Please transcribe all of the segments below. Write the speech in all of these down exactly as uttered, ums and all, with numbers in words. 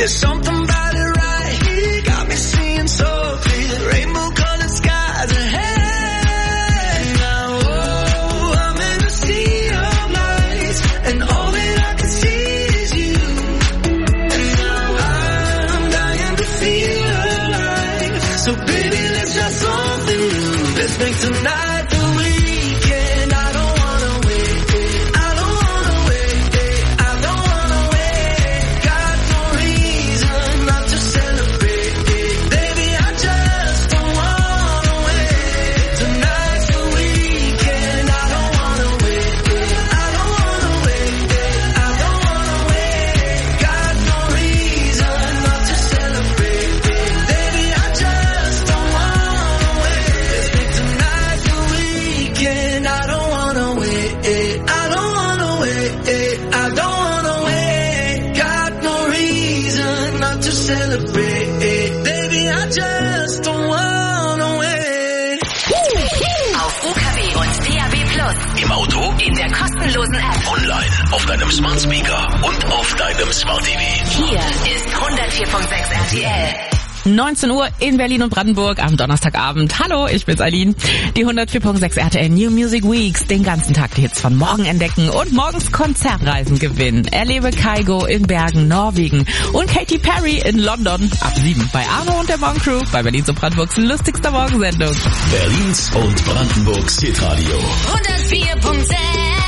There's something about it right here, got me seeing so clear, rainbow colored skies ahead. Now, oh, I'm in a sea of lights, and all that I can see is you. And now I'm dying to feel alive. So baby, let's try something new. Let's make tonight the weekend. I don't wanna wait, I don't wanna wait, I don't wanna wait. Got no reason not to celebrate, baby, I just don't wanna wait. Tonight's the weekend. I don't wanna wait, I don't wanna wait, I don't wanna wait. Got no reason not to celebrate, baby, I just don't wanna wait. Let's make tonight the weekend. I don't wanna wait, I don't wanna wait, I don't wanna wait. Got no reason not to celebrate, baby, I just don't wanna wait. Auf U K W und D A B Plus. Im Auto, In der kostenlosen App. online, auf deinem Smart Speaker und auf deinem Smart T V. Hier ist hundertvier Komma sechs R T L. neunzehn Uhr in Berlin und Brandenburg am Donnerstagabend. Hallo, ich bin's Aline. Die hundertvier Komma sechs R T L New Music Weeks. Den ganzen Tag die Hits von morgen entdecken und morgens Konzertreisen gewinnen. Erlebe Kygo in Bergen, Norwegen und Katy Perry in London. Ab sieben bei Arno und der Morgen Crew bei Berlins und Brandenburgs lustigster Morgensendung. Berlins und Brandenburgs Hitradio. hundertvier Komma sechs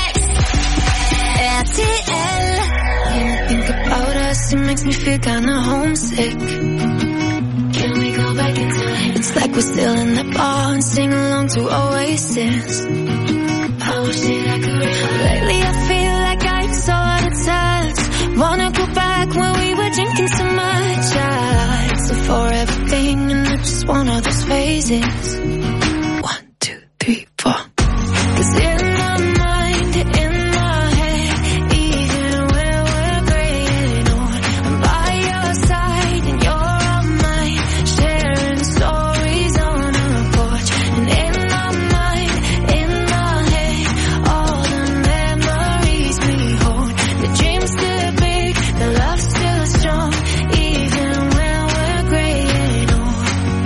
R T L. When I think about us, it makes me feel kinda homesick. Can we go back in time? It's like we're still in the bar and sing along to Oasis. I wish that I could. Lately I feel like I'm so out of touch. Wanna go back when we were drinking so much. I, it's a forever thing and I just want all those phases. One, two, three, four. 'Cause in my mind, in my head, even when we're graying old, I'm by your side and you're on mine, sharing stories on our porch. And in my mind, in my head, all the memories we hold. The dream's still big, the love's still strong, even when we're graying old.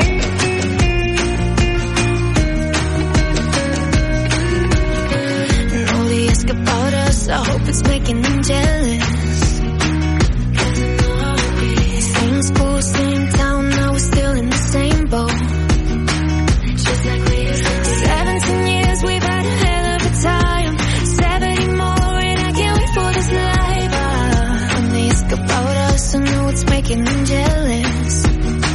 And all they ask about us, I hope it's making them jealous. 'Cause I know how it is. Same school, same town, now we're still in the same boat. Just like we used to be. Seventeen years, we've had a hell of a time. Seventy more, and I can't wait for this life. Ah, and they ask about us, I know it's making them jealous.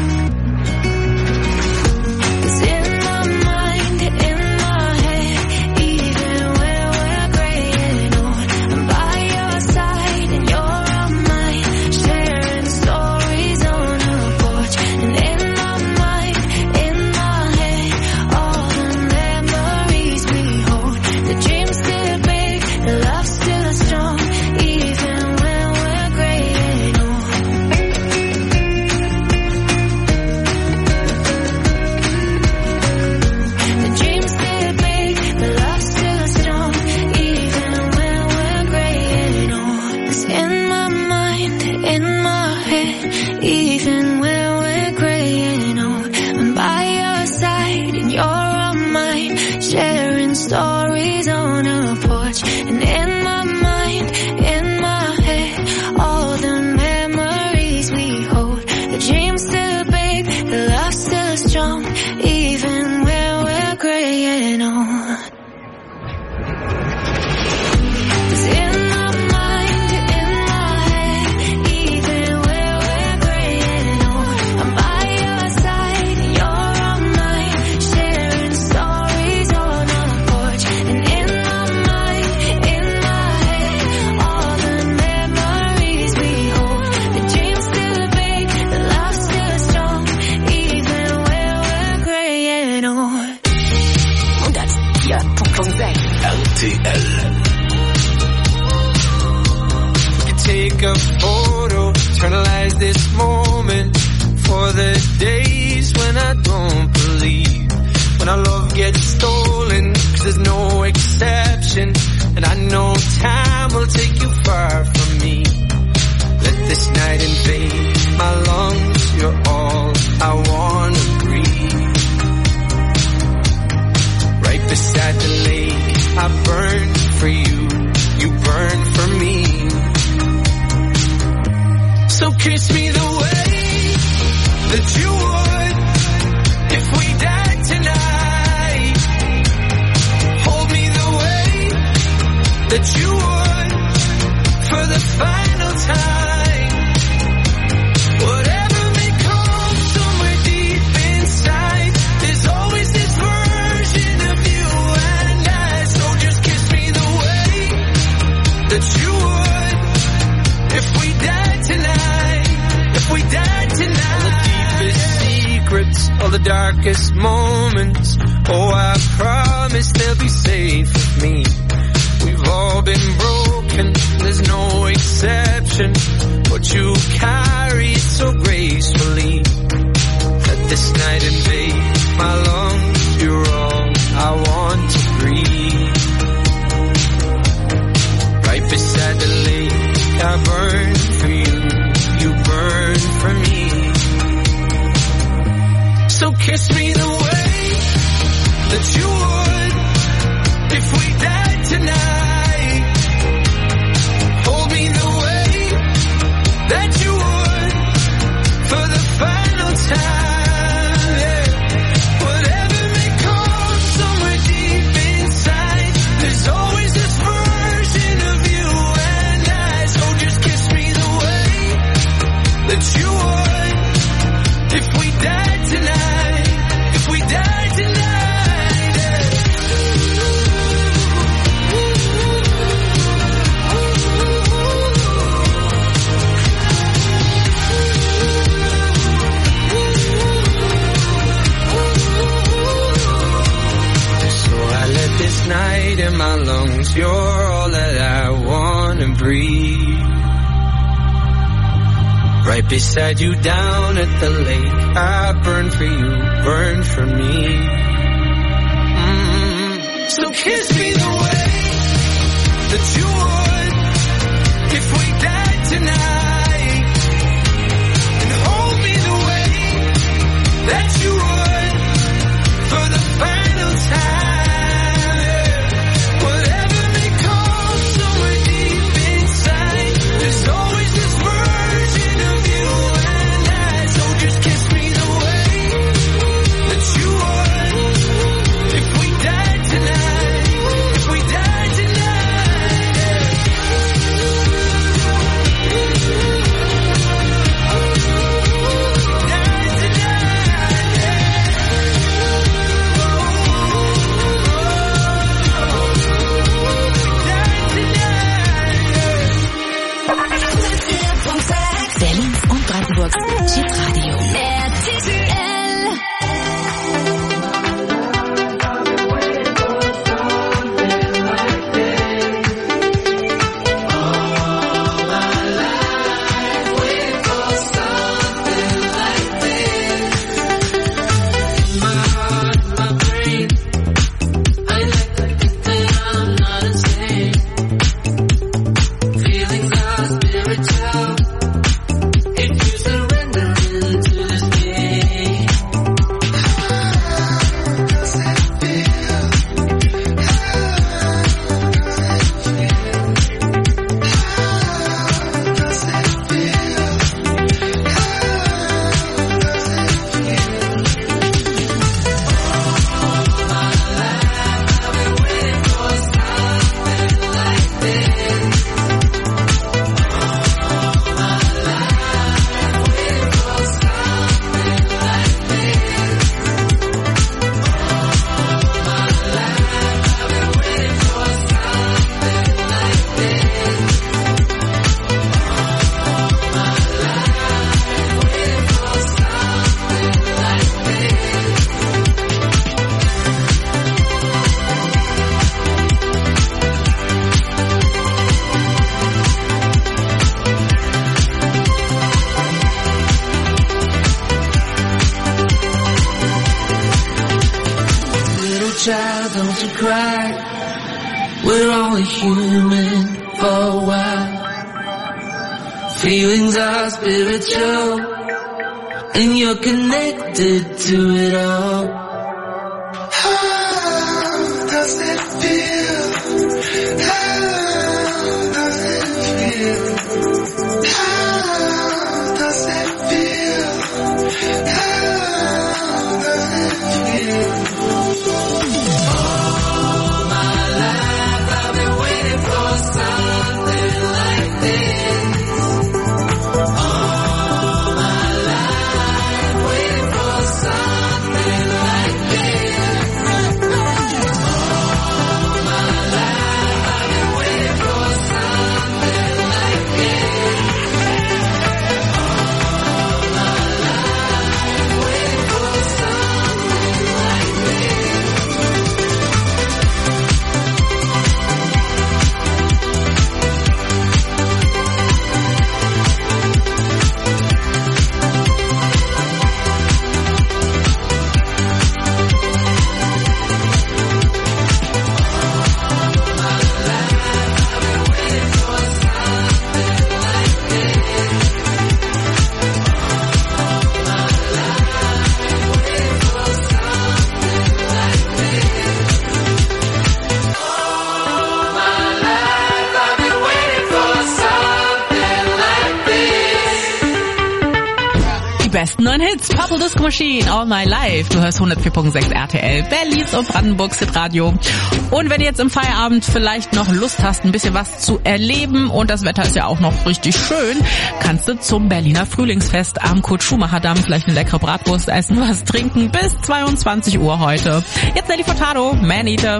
'Cause in my mind, in my head, even when we're graying old, I'm by your side and you're on mine, sharing stories on our porch. And in my mind, in my head, all the memories we hold. The dream's still big, the love's still strong, even when we're graying old. The dream's still big, the love's still strong, even when we're graying old. 'Cause in my mind, in my head, even when we're graying old, I'm by your side and you're on mine, sharing stories on our porch. And in my mind, in my head, all the memories we hold. The dream's still big, the love's still strong, even when we're graying old. 'Cause in my mind, in my head, even when we're graying old, I'm by your side and you're on mine, sharing stories on our porch. And in my mind, in my head, all the memories we hold. The dream's still big, the love's still strong, even when we're graying old. hundertvier Komma sechs R T L. Take a photo, eternalize this moment for the days when I don't believe, when our love gets stolen, 'cause there's no exception, and I know time will take you far from me. Let this night invade So kiss me the way that you would if we died tonight. Hold me the way that you would for the final time. Whatever may come somewhere deep inside, there's always this version of you and I. So just kiss me the way that you would if we died tonight. If we died tonight. All the deepest secrets, all the darkest moments, oh, I promise they'll be safe with me. We've all been broken, there's no exception, but you carry it so gracefully. Let this night invade my lungs, you're all I want to breathe. Right beside the lake, I burn for you, you burn for me. So kiss me the way that you would if we died tonight. Hold me the way that you would for the final time. Yeah. Whatever may come somewhere deep inside, there's always this version of you and I. So just kiss me the way that you would if we died tonight. If we died tonight. Yeah. So I let this night in my lungs, you're all that I wanna breathe. Right beside you down at the lake, I burn for you, burn for me. Mm-hmm. So kiss me the way that you would if we died tonight. And hold me the way that you would for the final time. Whatever may come somewhere deep inside, there's always this version of you and I. So just kiss me the way that you would if we died tonight. If we died tonight. Died tonight. Berlins und Brandenburgs Chitradio. R T L. Child, don't you cry. We're only human for a while. Feelings are spiritual, and you're connected to it all. How does it feel? How does it feel? How Die besten neuen Hits. Purple Disco Machine, All My Life. Du hörst hundertvier Komma sechs R T L, Berlins und Brandenburgs Hitradio. Und wenn du jetzt im Feierabend vielleicht noch Lust hast, ein bisschen was zu erleben und das Wetter ist ja auch noch richtig schön, kannst du zum Berliner Frühlingsfest am Kurt-Schumacher-Damm vielleicht eine leckere Bratwurst essen, was trinken bis zweiundzwanzig Uhr heute. Jetzt Nelly Furtado, Man Eater.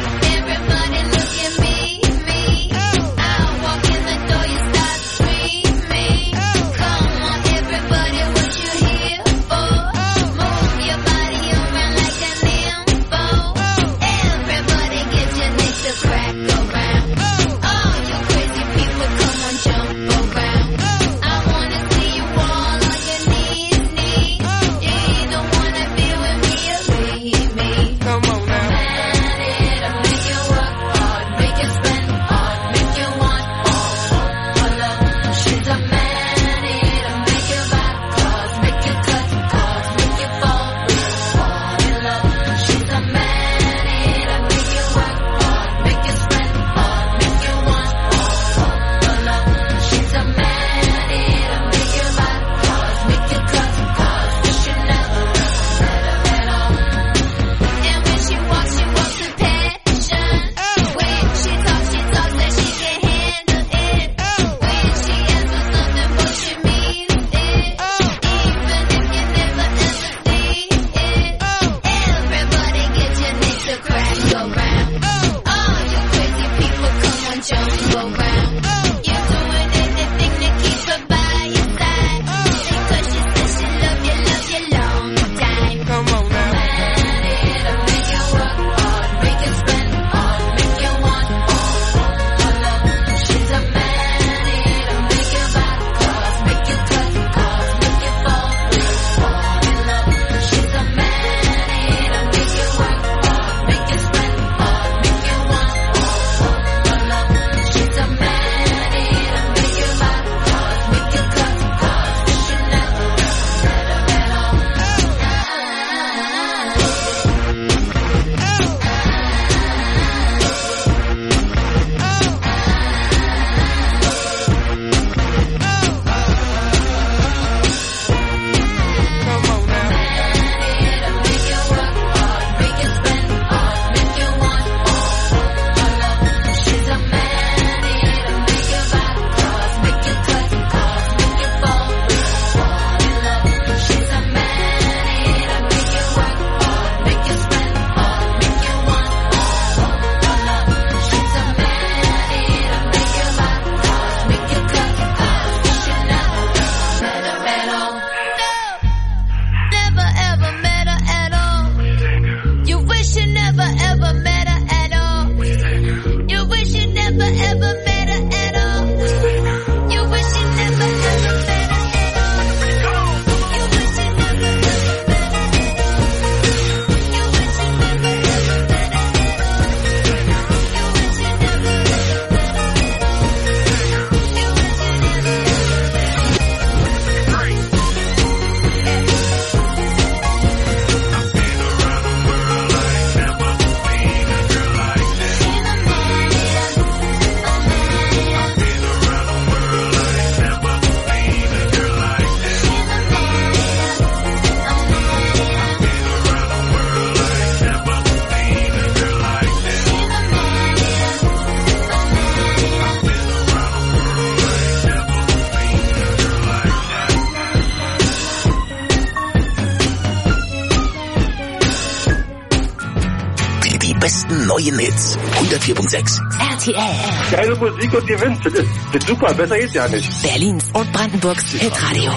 besten neuen Hits. hundertvier Komma sechs. R T L. Geile Musik und Gewinn. Das ist, das ist super. Besser geht's ja nicht. Berlins und Brandenburgs Hitradio.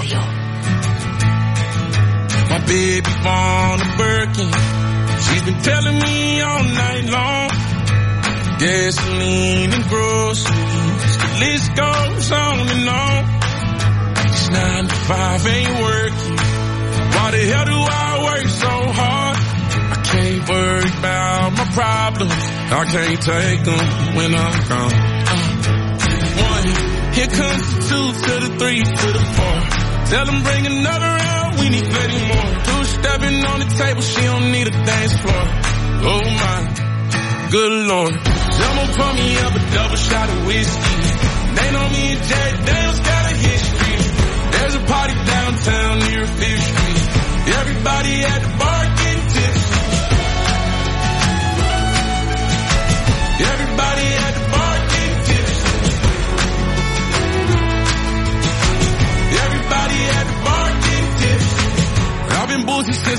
My baby born a Birkin. She's been telling me all night long. Gasoline and groceries. The list goes on and on. This nine to five ain't working. Why the hell do I work so hard? I can't worry about my problems. I can't take them when I'm gone. Uh, one, here comes the two to the three to the four. Tell them bring another round, we need plenty more. Two stepping on the table, she don't need a dance floor. Oh my, good lord. Someone pour me up a double shot of whiskey. They know me and Jack Daniels got a history. There's a party downtown near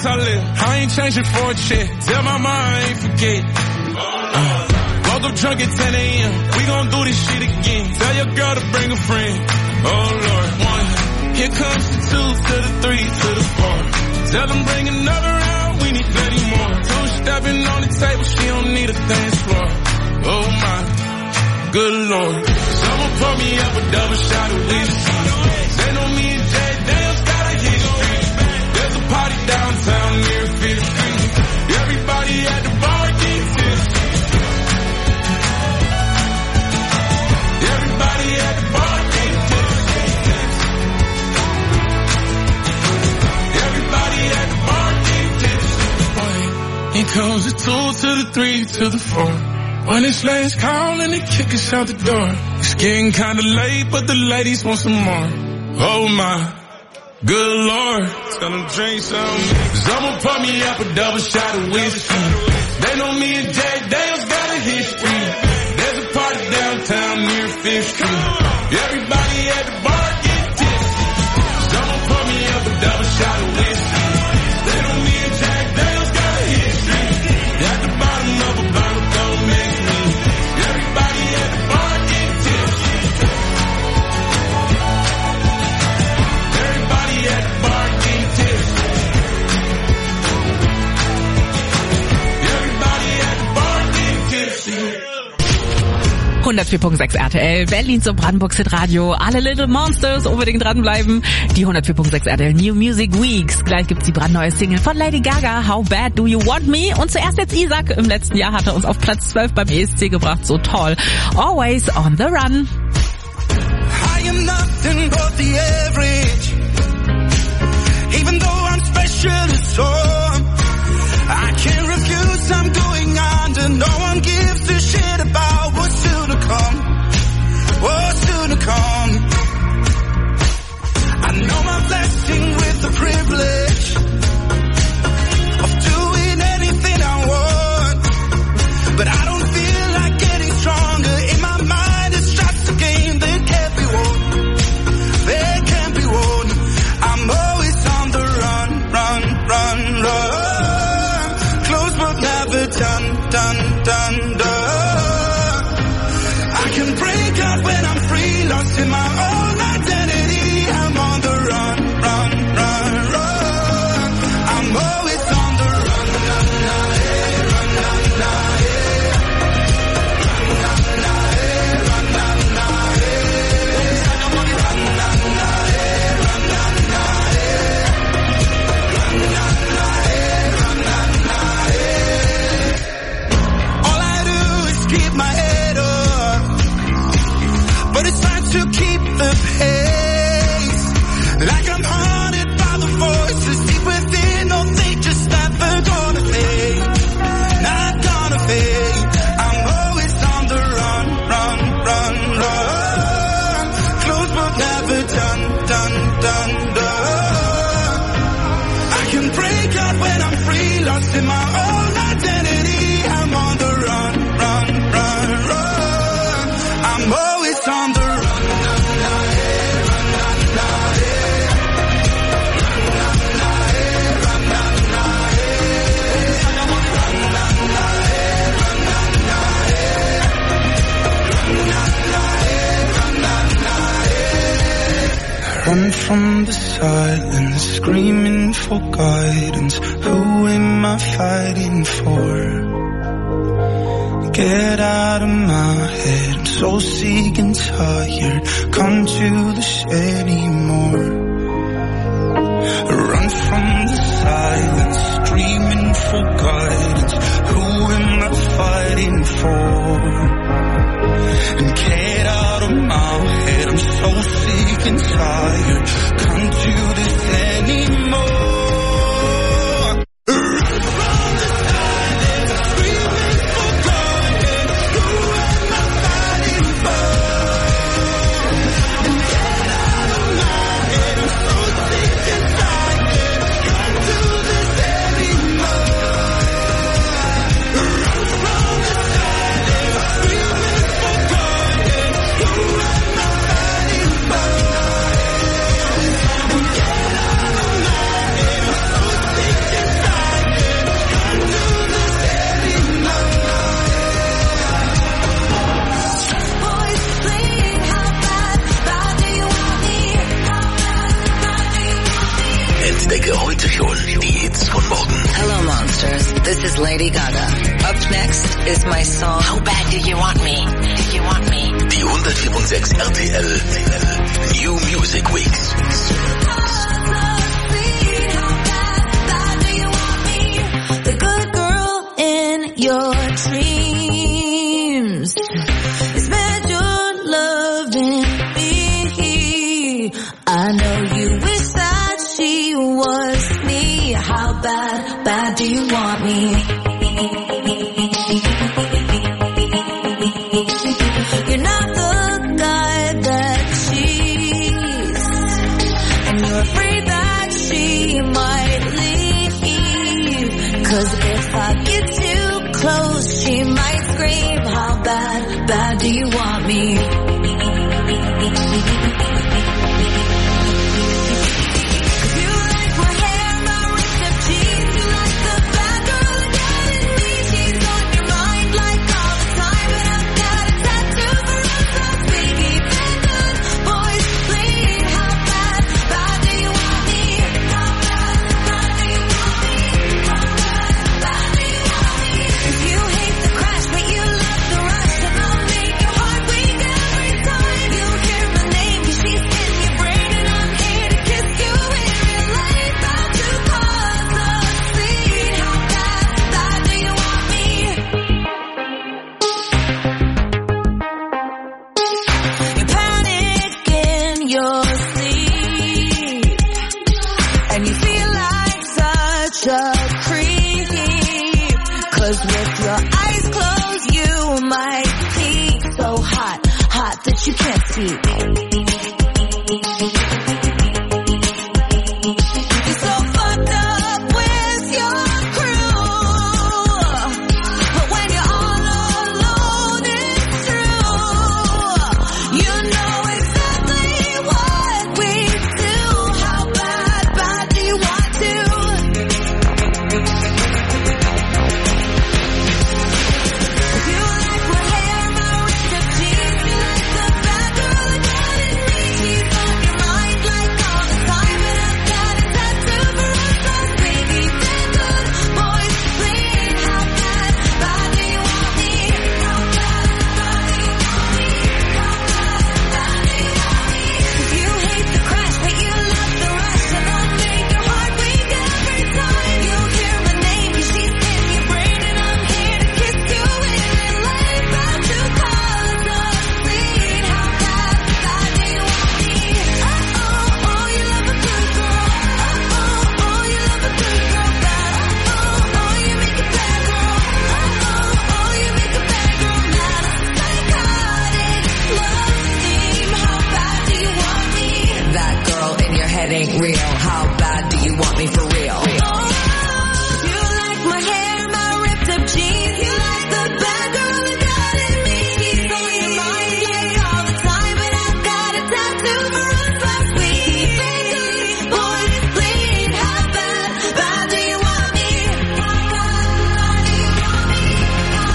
I live. I ain't changing for a check. Tell my mom I ain't forget. Uh, woke up drunk at ten a.m. We gon' do this shit again. Tell your girl to bring a friend. Oh Lord, one. Here comes the two to the three to the four. Tell them bring another round. We need plenty more. Two stepping on the table. She don't need a dance floor. Oh my, good Lord. Someone pour me up a double shot of whiskey. They know me and Jay Daniels got a history. There's a party downtown near Fifth Street. Everybody at the bar getting tipsy. Everybody at the bar getting tipsy. Everybody at the bar getting tipsy. Here comes the two to the three to the four. When it's last call and they kick us out the door. It's getting kinda late, but the ladies want some more. Oh my, good Lord. Tell them drink some. Someone pour me up a double shot of whiskey. They know me and Jack Daniels got a history. There's a party downtown near Fifth Street. Everybody at the bar get tipsy. Someone pour me up a double shot of whiskey. They know me and Jack Daniels got a history. At the bottom of a bottle. hundertvier Komma sechs R T L, Berlins und Brandenburgs Hitradio. Alle Little Monsters, unbedingt dranbleiben. Die hundertvier Komma sechs R T L New Music Weeks. Gleich gibt's die brandneue Single von Lady Gaga, How Bad Do You Want Me? Und zuerst jetzt Isaac. Im letzten Jahr hat er uns auf Platz zwölf beim E S C gebracht. So toll. Always on the Run. I am nothing but the average. Even though I'm special, so I can't refuse, I'm going under. No one gives a shit about what's soon to come. What's soon to come. I know my blessing with the privilege of doing anything I want. But I don't feel like getting stronger. In my mind it's just a game that can't be won. That can't be won. I'm always on the run, run, run, run. Done, done, done, done. I can break out when I'm free, lost in my own identity. I'm on the run, run, run, run. I'm always on the run, run, run, hey, run, run, run, hey. Run, run, run, hey, run, run, run, hey. Run, run, run, hey, run, run, run, hey. Run, run, run, hey, run, run, run, hey. Keep my head up, but it's time to keep the pace. Like I'm haunted by the voices deep within. Oh, they just never gonna fade, not gonna fade. I'm always on the run, run, run, run. Close but never done, done, done, done. I can break out when I'm free, lost in my own identity. I'm on the run, run, run, run. I'm always on the run. Run from the silence, screaming for guidance. Who am I fighting for? Get out of my head, I'm so sick and tired. Come to this anymore. Run from the silence, screaming for guidance. Who am I fighting for? And get out of my head, I'm so sick and tired. Come to this anymore. Entdecke heute schon die Hits von morgen. Hello, monsters. This is Lady Gaga. Up next is my song How Bad Do You Want Me? Do You Want Me? Die hundertvier Komma sechs R T L New Music Weeks. The good girl in your dreams is meant your loving me. I know you wish that she was me. How bad, bad do you want me? You're not the guy that she's, and you're afraid that she might leave. Cause if I get too close, she might scream. How bad, bad do you want me? Cause you like my hair, my ripped up jeans. You like the bad girl again in me. She's on your mind like all the time. But I've got a tattoo for us, that's baby. Bad good boys, please. How bad, bad do you want me? How bad, bad do you want me? How bad, bad do you want me? If you hate the crash, but you love the rush, then I'll make your heart weak every time you hear my name. Cause she's in your brain and I'm here to kiss you in real life. About to cause a scene. How bad, bad do you want me? You panic in your sleep, and you feel like such a creep. Cause with your eyes closed, you might see so hot, hot that you can't see. You're so fucked up with your crew, but when you're all alone, it's true. You know exactly what we do. How bad, bad do you want to? If you like my hair, my ripped up jeans, you like the bad girl again in me. She's on your mind like all the time, but I've got a tattoo for us, that's baby. Bad good boys, please. How bad, bad do you want me? How bad, bad do you want me? How bad, bad do you want me? If you hate the crash, but you love the rush, then I'll make your heart weak every time you hear my name. Cause she's in your brain and I'm here to kiss you in real life. About to cause a scene. How bad, bad do you want me? Oh, oh, oh, you love a good girl. Oh, oh, oh, you love a good girl. Bad. Oh, oh, you make a bad girl. Oh, oh, oh, you make a bad girl mad. Psychotic love theme. How bad do you want me? That girl in your head ain't real. How bad do you want me for real? Oh, you like my hair, my ripped up jeans. You like the bad girl that got in me. She's on your mind like all the time, but I've got a tattoo for us last week. Bad boys, please. How bad, bad do you want me? How bad, bad do you want me? How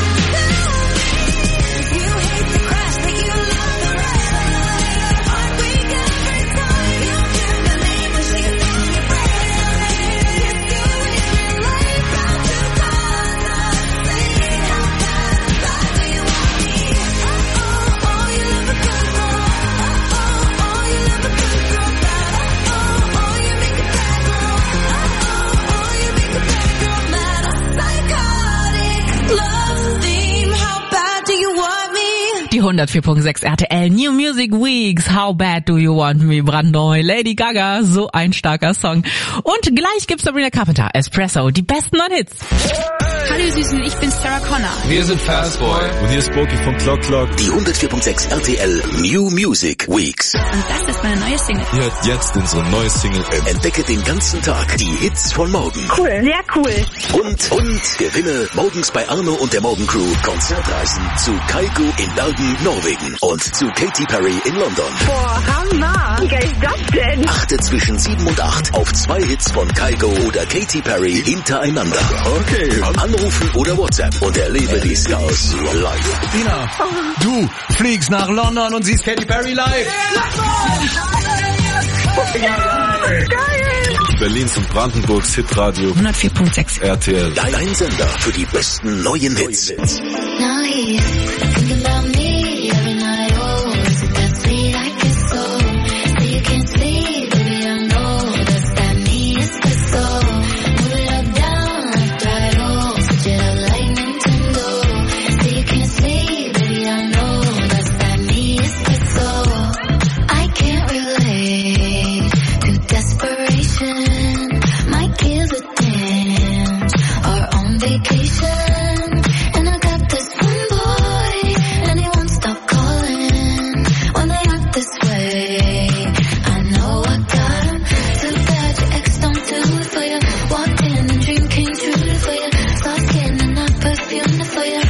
bad? If you hate the crash, but you love the rush, then I'll make your heart weak every time you hear my name. Cause she's on your brain and I'm here to kiss you in real life. About to cause a scene. How bad, bad do you want me? Oh, oh, oh, you love a good girl. Oh, oh, oh, you love a good girl. Bad. Oh, oh, you make a bad girl. Oh, oh, oh, you make a bad girl mad. A psychotic love theme. How bad do you want me? Die hundertvier Komma sechs R T L New Music Weeks. How Bad Do You Want Me? Brandneu. Lady Gaga. So ein starker Song. Und gleich gibt's Sabrina Carpenter. Espresso. Die besten neuen Hits. Hallo ihr Süßen, ich bin Sarah Connor. Wir sind Fastboy. Und hier ist Boki von Clock Clock. Die hundertvier Komma sechs R T L New Music Weeks. Und das ist meine neue Single. Ihr hört jetzt unsere neue Single. Entdecke den ganzen Tag die Hits von morgen. Cool, sehr cool. Und, und gewinne morgens bei Arno und der Morgencrew Konzertreisen zu Kygo in Bergen, Norwegen und zu Katy Perry in London. Boah, Hammer. Wie geil ist das denn? Achte zwischen sieben und acht auf zwei Hits von Kygo oder Katy Perry hintereinander. Okay. Anrufen oder WhatsApp und erlebe die Stars live. Dina, du fliegst nach London und siehst Katy Perry live. Ja, geil. Berlins und Brandenburgs Hitradio hundertvier Komma sechs R T L. Dein dein Sender für die besten neuen Hits. Now he's thinking about me every night. Oh, is it that sweet? I guess so. So you can't sleep, baby, I know that's that me espresso. Move it up, down, left, right, oh, switch it up like Nintendo. So you can't sleep, baby, I know that's that me espresso. I can't relate to desperation. Might give a damn or on vacation. And I got this one boy, and he won't stop calling when they act this way. I know I got him. Too bad your ex don't do it for you. Walked in and dream came true for you. Soft skin and not perfume for you.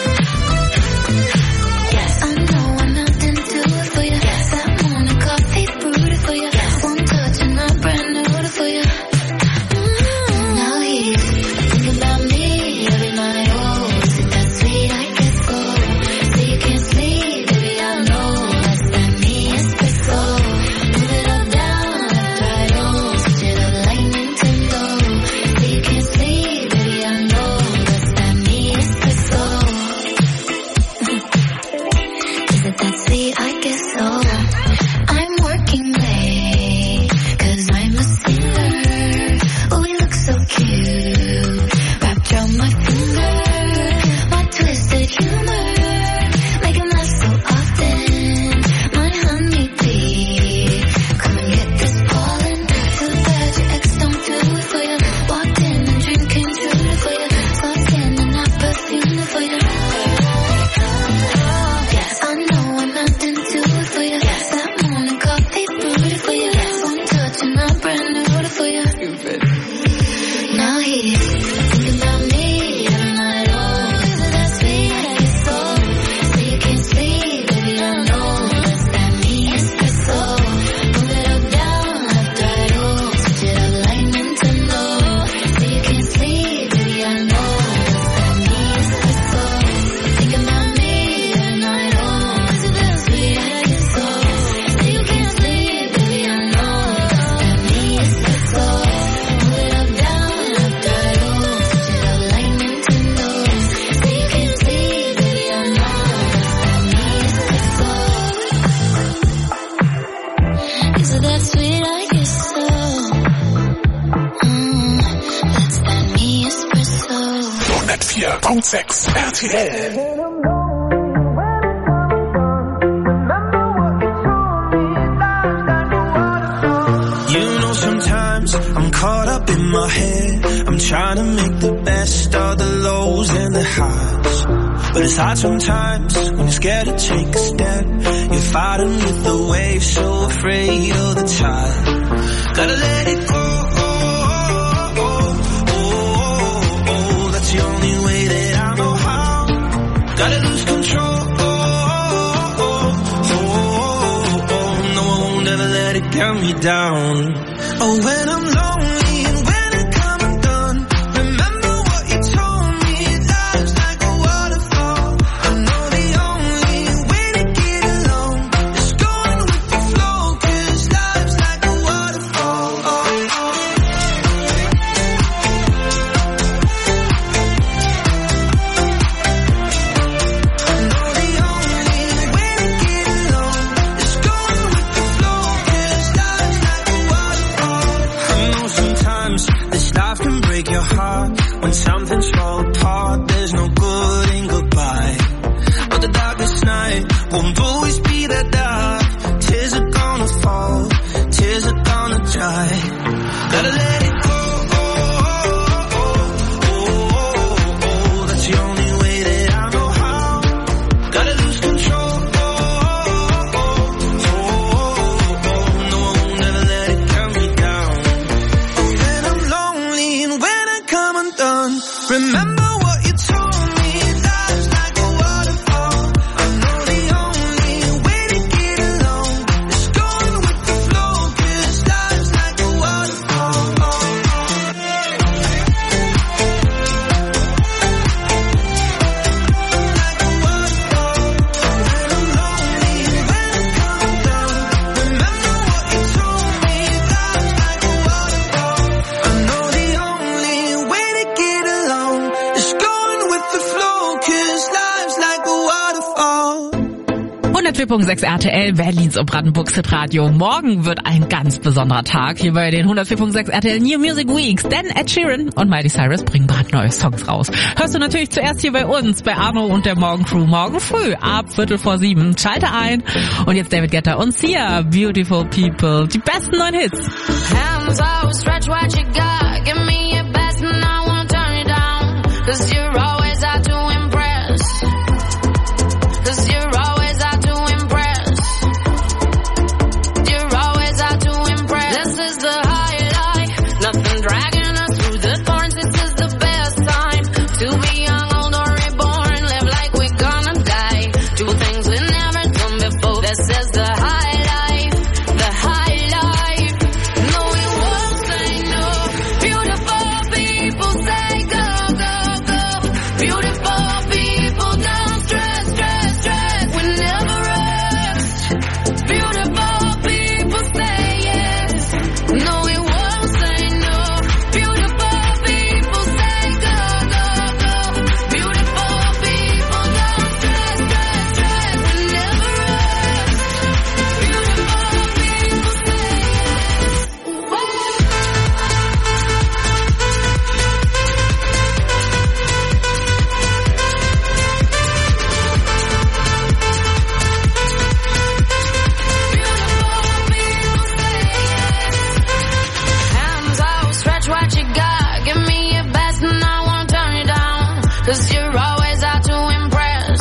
Yes, I know I'm not into it for you. That morning coffee brewed for you. One touch and I'm brand new for you. Now he's thinking about me every night. Oh, is it that sweet? I guess so. So you can't sleep, baby, I know that's that me espresso. Move it up, down, left, right, oh, switch it up like Nintendo. So you can't sleep, baby, I know that's that me espresso. Is it that sweet? I guess so. I'm working late, cause I'm a singer. Oh, we look so cute, wrapped around my finger. My twisted humor, make him laugh so often. My honeybee, come and get this pollen. Too bad your ex don't do it for you. Walked in and dream came true for you. Soft skin and not perfume for you. Yes, I know I'm not into it for you. That morning coffee brewed for you. One touch and I'm brand new for you. Now he's thinking about me every night. Oh, is it that sweet? I guess so. So you can't sleep, baby, I know that's that me espresso. Move it up, down, left, right, oh, switch it up like Nintendo. So you can't sleep, baby, I know that's that me espresso. Thinking about me every night. Oh, is it that sweet? I guess so. So you can't sleep, baby, I know that's that me espresso. Move it up, down, left, right, oh, switch it up like Nintendo. So you can't sleep, baby, I know that's that me espresso. Is it that sweet? I guess so. Mm, that's that me espresso. hundertvier Komma sechs R T L. You know, sometimes I'm caught up in my head. I'm trying to make the best of the lows and the highs. But it's hard sometimes when you're scared to take a step. You're fighting with the waves, so afraid of the tide. Gotta let it go. Oh, oh, oh, oh, that's the only way that I know how. Gotta lose control. Oh, oh, oh, oh, no, I won't ever let it get me down. Oh, when I'm lonely and when I come undone, remember what you told me. Life's like a waterfall. I know the only way to get along is going with the flow, 'cause life's like a waterfall. Oh, oh. I know the only way to get along is going with the flow, 'cause life's like a waterfall. I know hundertvier Komma sechs R T L, Berlins und Brandenburgs Hitradio. Morgen wird ein ganz besonderer Tag hier bei den hundertvier Komma sechs R T L New Music Weeks, denn Ed Sheeran und Miley Cyrus bringen bald neue Songs raus. Hörst du natürlich zuerst hier bei uns, bei Arno und der Morgencrew, morgen früh ab Viertel vor sieben. Schalte ein. Und jetzt David Guetta und Sia, Beautiful People, die besten neuen Hits. Hands out, stretch what you got, give me your best and I won't turn it down, 'cause you're always out to impress, 'cause you're always out to impress, you're always out to impress. This is the high life, nothing dragging us through the thorns. This is the best time to be young, old or reborn, live like we're gonna die, do things we never done before. This is the high life, the high life. No, we won't say no. Beautiful people say go, go, go. Beautiful people don't stress, stress, stress. We never rest. Beautiful people say yes. No, we won't say no. Beautiful people say go, go, go. Beautiful people don't stress, stress, stress. We never rest. Beautiful people say hands out, stretch what you got, give me your best and I won't turn it down, 'cause you're always out to impress,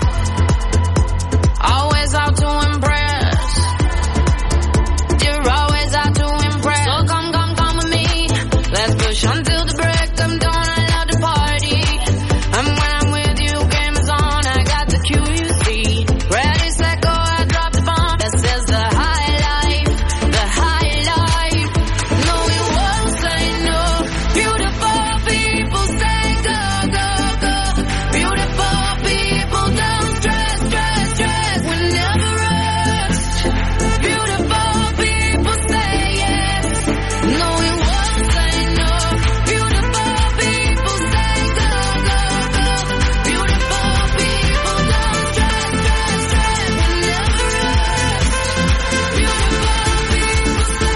always out to impress, you're always out to impress. So come, come, come with me, let's push until the break of dawn. I love the party, and when I'm with you, game is on. I got the Q, you see, ready, set, go, I drop the bomb. This is the high life, the high life. No, we won't say no. Beautiful people say go, go, go. Beautiful people don't stress, stress, stress. We never rest. Beautiful people say yes. No, we won't say no. Beautiful people say go, go, go. Beautiful people don't stress, stress, stress. We never rest. Beautiful people say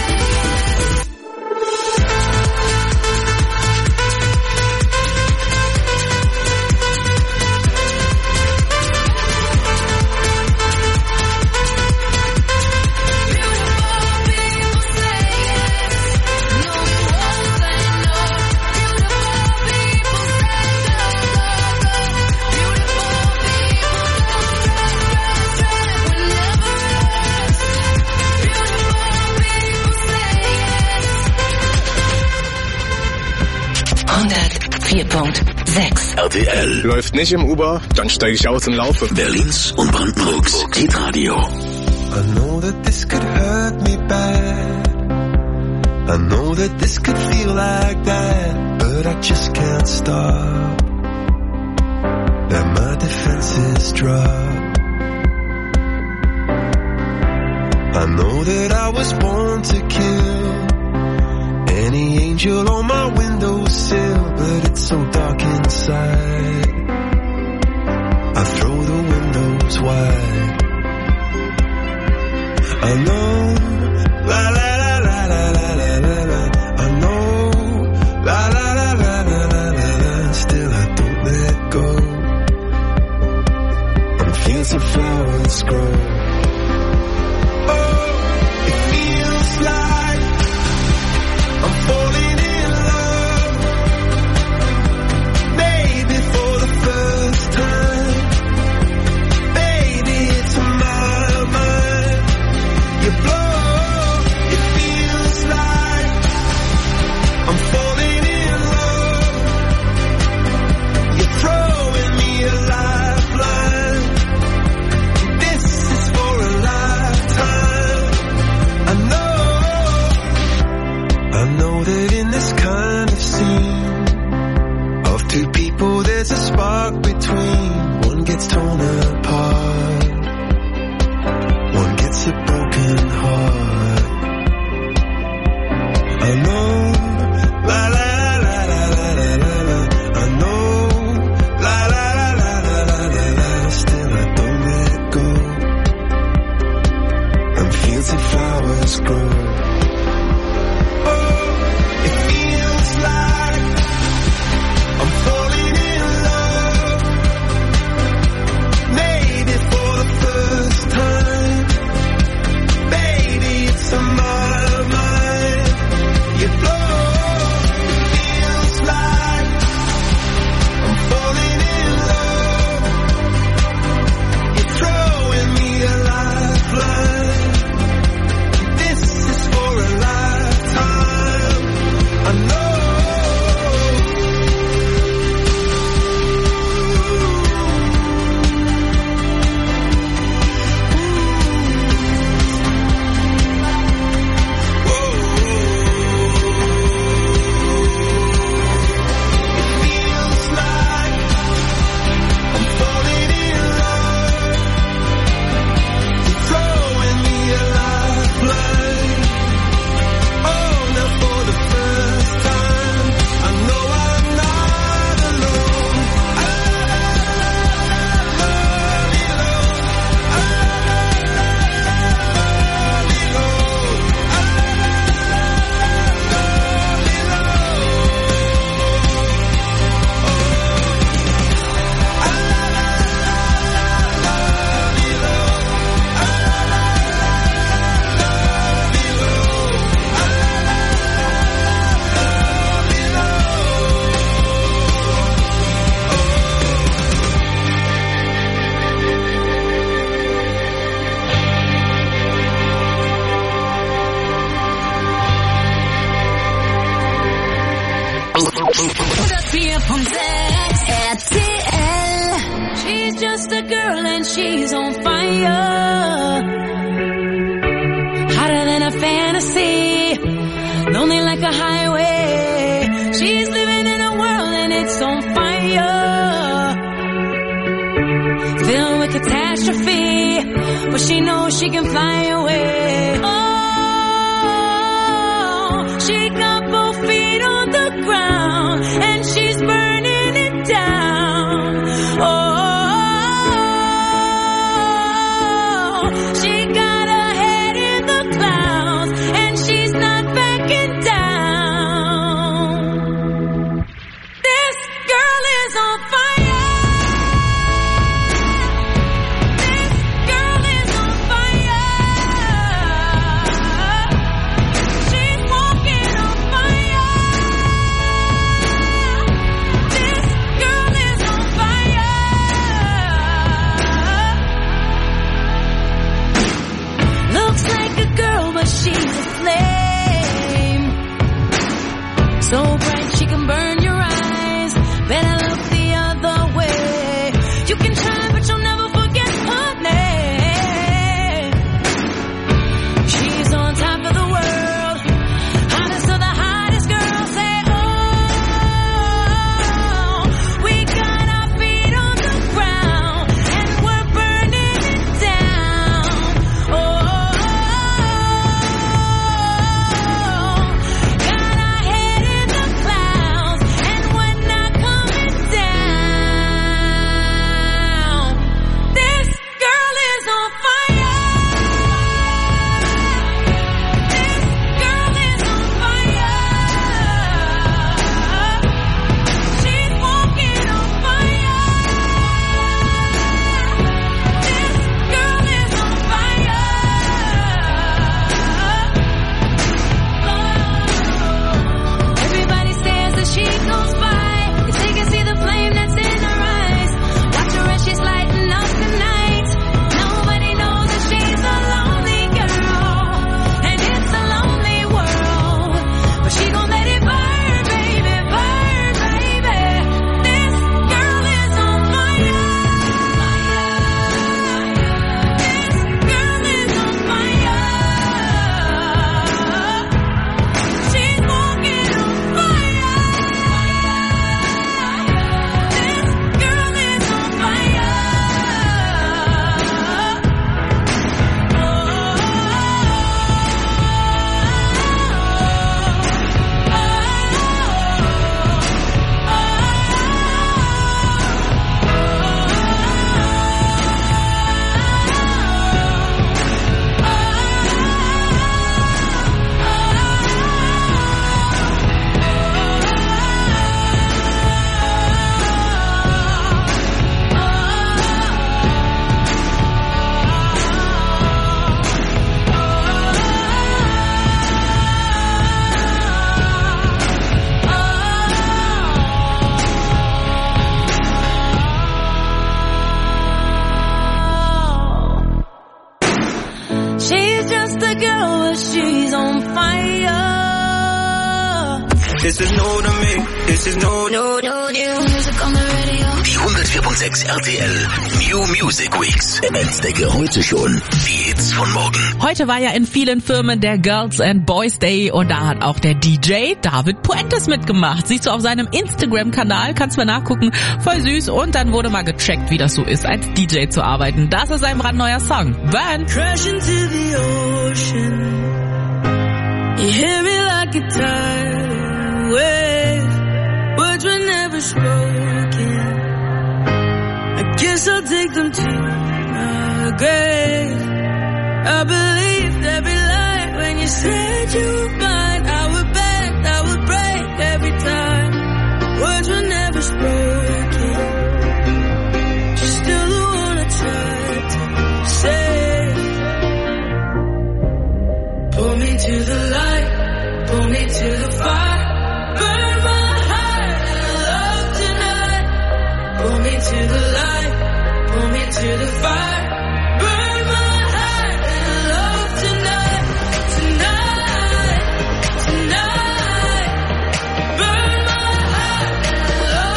hundertvier Komma sechs. R T L, Läuft nicht im Uber, dann steige ich aus und laufe. Berlins und Brandenburgs Hitradio. I know that this could hurt me bad. I know that this could feel like that, but I just can't stop. That my defenses drop. I know that I was born to kill any angel on my windowsill, but it's so dark inside. I throw the windows wide. I know, la la la la la la la la la. I know, la la la la la la la la. Still I don't let go. I'm fields of flowers grow. Oh, it feels like I'm falling in love. Maybe for the first time. Baby, it's my mind. You blow, it feels like I'm falling in love. You're throwing me a lifeline. This is for a lifetime. I know, I know that in this kind of scene of two people there's a spark between. One gets torn apart, one gets a broken heart. I know, la la la la la la la la. I know, la la la la la la la la. Still I don't let go. hundert Komma sechs R T L. She's just a girl and she's on fire. Hotter than a fantasy, lonely like a highway. She's living in a world and it's on fire, filled with catastrophe, but she knows she can fly away. Oh, she got both feet on the ground and she's burning it down. Oh, she got her head in the clouds and she's not backing down. This girl is on fire. She's a flame, so bright she can burn your eyes. Better look the other way. You can try, but you'll never forget her name. She's on top of the world, hottest of the hottest girls. Say, oh, we got our feet on the ground and we're burning it down. Oh, This is new to me. This is new, new, new, new music on the radio. Die hundertvier Komma sechs R T L New Music Weeks. Entdecke heute schon die Hits von morgen. Heute war ja in vielen Firmen der Girls and Boys Day und da hat auch der D J David Puentes mitgemacht. Siehst du auf seinem Instagram-Kanal, kannst mal nachgucken. Voll süß. Und dann wurde mal gecheckt, wie das so ist, als D J zu arbeiten. Das ist ein brandneuer Song. Burn. Crash into the ocean. You hear me like a tidal wave. Words were never spoken. I guess I'll take them to my grave. I believed every lie when you said you were mine. I would bend, I would break every time. Words were never spoken. You're still the one I tried to save. Pull me to the light, pull me to the fire. Burn my heart and love tonight. Pull me to the light, pull me to the fire. Burn my heart and love tonight. Tonight, tonight. Burn my heart and love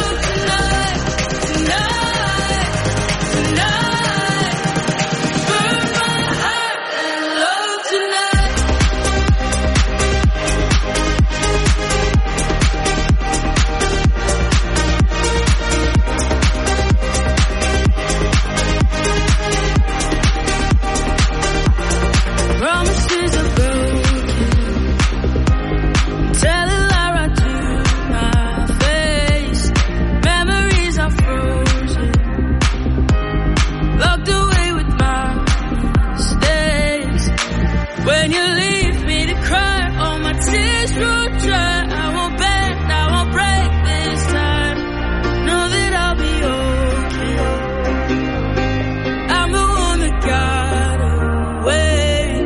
true try. I won't bend, I won't break this time. Know that I'll be okay. I'm the one that got away.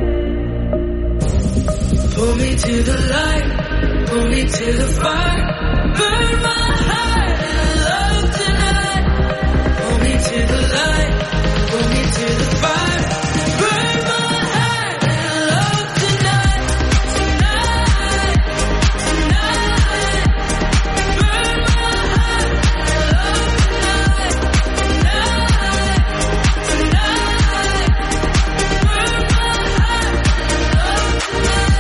Pull me to the light, pull me to the fire. Burn my heart and love tonight. Pull me to the light, pull me to the fire. Burn my heart and love tonight. Tonight, tonight. Burn my heart and love tonight. Tonight, tonight. Burn my heart and love tonight.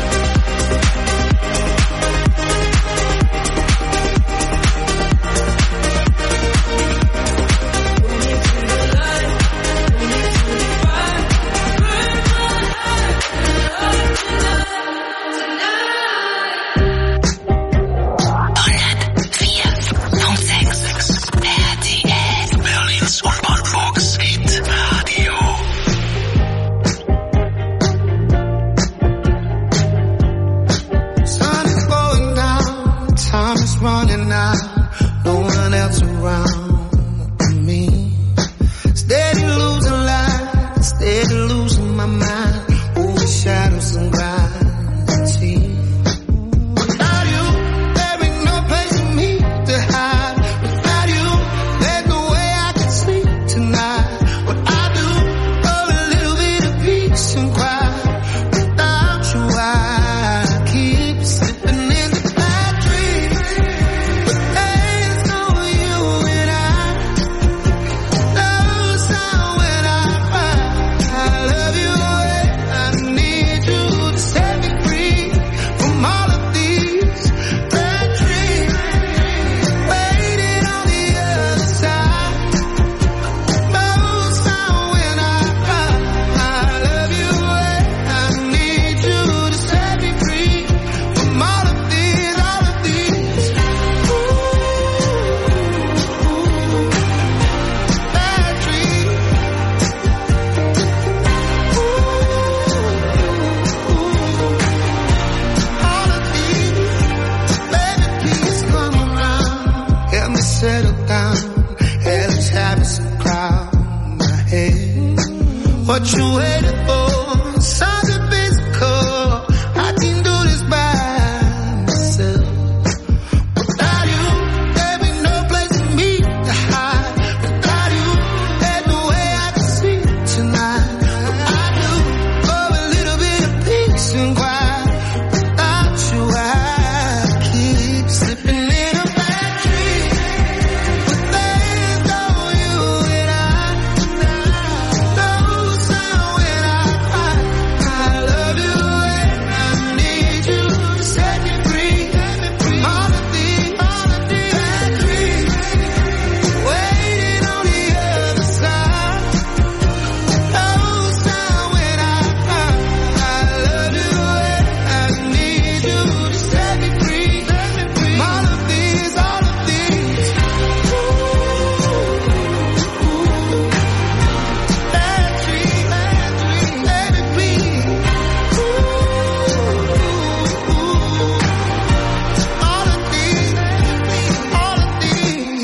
Berlins und Brandenburgs Hitradio. Sun is going down, time is running out, no one else around but me. Steady losing light, steady losing my mind, over shadows and gravity. Without you, there ain't no place for me to hide. Without you, there's no way I can sleep tonight. What I do for a little bit of peace and quiet. Without you, I keep slipping into bad dreams. But there's no you and I. Knows how when I cry, I love you and I need you to set me free from all of these bad dreams. Waiting on the other side. Knows how when I cry, I love you and I need you to set me free from all of these, all of these. Ooh, bad dreams. All of these, baby, please come around. Help me settle down. Hell is having some crowd in my head. What you waiting for? Something physical. I can do this by myself. Without you, there ain't no place for me to hide. Without you, there's no way I can sleep tonight. What I do for a little bit of peace and quiet. Without you, I keep slipping in a bad dream. But there's no you and I. Knows how when I cry, I love you and I need you to set me free from all of these, all of these bad dreams. Waiting on the other side. Knows how when I cry, I love you and I need you to set me free from all of these, all of these. Bad dreams, bad dreams, baby, please. All of these, all of these.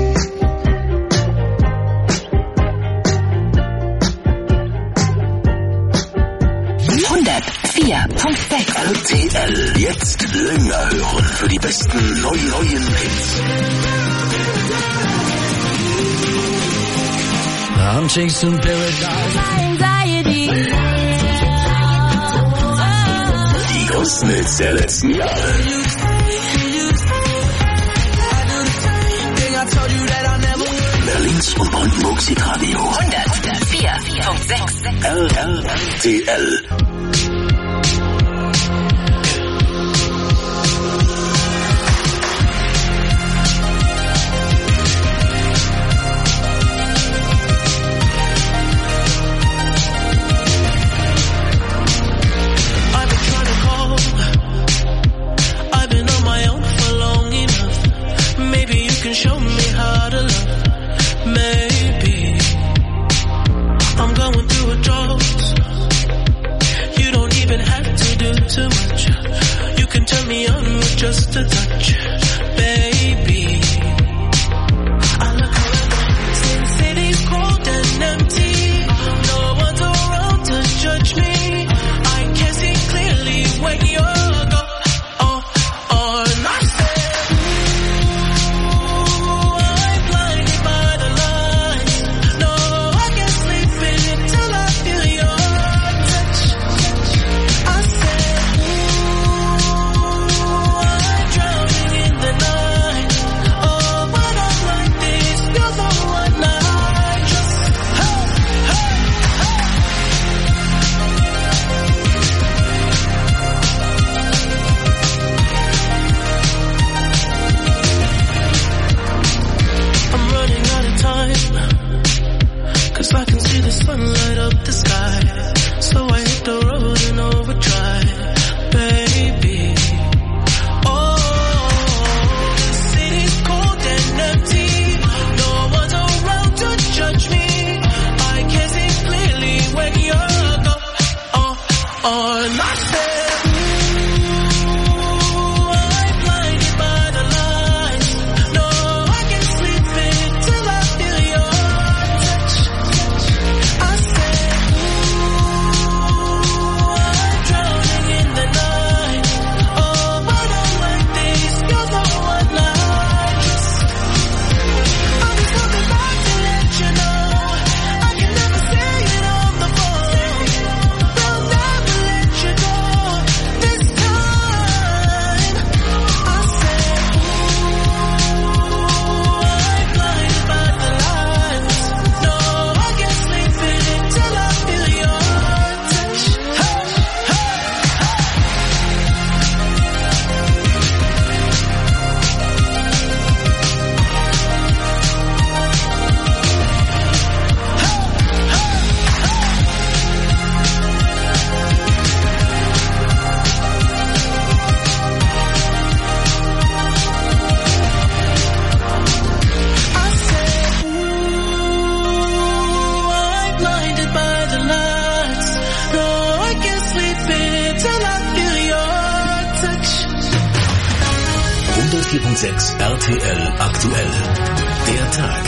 hundertvier Komma sechs. R T L. Jetzt länger hören für die besten neuen, neuen Hits. I'm chasing paradise. Die größten Hits der letzten Jahre. Berlins und Brandenburgs Hitradio. hundertvier Komma sechs. R R T L. Show me how to love. Maybe I'm going through a drought. me on with just a touch, baby. I look around, Sin City's cold and empty. No one's around to judge me. I can see clearly when you're gone. Oh, oh, and I said, ooh, I'm blinded by the lights. No, I can't sleep until I feel your touch. I said, ooh, I'm drowning in the night. Oh, when I'm like this, you're the one I trust. Hey, hey, I'm running out of time, 'cause I can see the sun light up the sky. So I hit the road in overdrive, baby. Oh, the city's cold and empty. No one's around to judge me. I can see clearly when you're gone. Oh, oh, and I said, ooh, I'm blinded by the lights. No, I can't sleep until I feel your touch. I said, ooh, I'm drowning in the night. Oh, when I'm like this, you're the one I trust. I'm just coming back to let you know I can never say it on the phone. They'll never let you go this time. I said, ooh, I'm blinded by the lights. No, I can't sleep until I feel your touch. Hey, I said, ooh, I'm blinded by the lights. No, I can't sleep until I feel your touch. hundertvier Komma sechs R T L aktuell. Der Tag.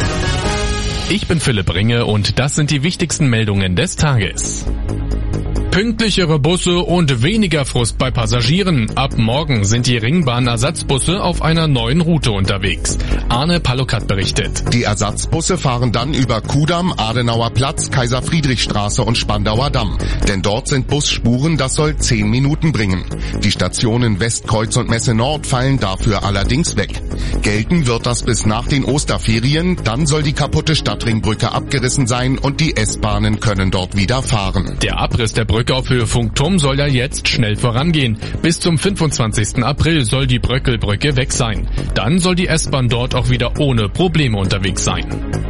Ich bin Philipp Ringe und das sind die wichtigsten Meldungen des Tages. Pünktlichere Busse und weniger Frust bei Passagieren. Ab morgen sind die Ringbahn-Ersatzbusse auf einer neuen Route unterwegs. Arne Palokat berichtet. Die Ersatzbusse fahren dann über Kudamm, Adenauer Platz, Kaiser-Friedrich-Straße und Spandauer Damm. Denn dort sind Busspuren, das soll zehn Minuten bringen. Die Stationen Westkreuz und Messe Nord fallen dafür allerdings weg. Gelten wird das bis nach den Osterferien, dann soll die kaputte Stadtringbrücke abgerissen sein und die S-Bahnen können dort wieder fahren. Der Abriss der Brücke auf Höhe Funkturm soll ja jetzt schnell vorangehen. Bis zum fünfundzwanzigsten April soll die Bröckelbrücke weg sein. Dann soll die S-Bahn dort auch wieder ohne Probleme unterwegs sein.